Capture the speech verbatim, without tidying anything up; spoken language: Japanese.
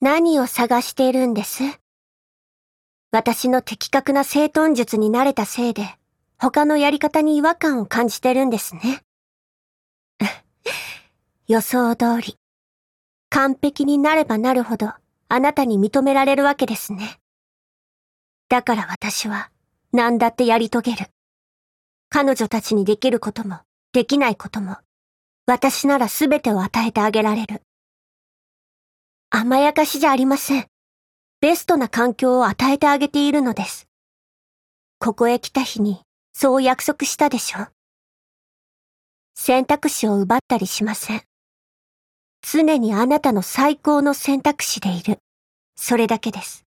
何を探しているんです？私の的確な整頓術に慣れたせいで、他のやり方に違和感を感じてるんですね。予想通り。完璧になればなるほど、あなたに認められるわけですね。だから私は、何だってやり遂げる。彼女たちにできることも、できないことも、私ならすべてを与えてあげられる。甘やかしじゃありません。ベストな環境を与えてあげているのです。ここへ来た日に、そう約束したでしょ。選択肢を奪ったりしません。常にあなたの最高の選択肢でいる。それだけです。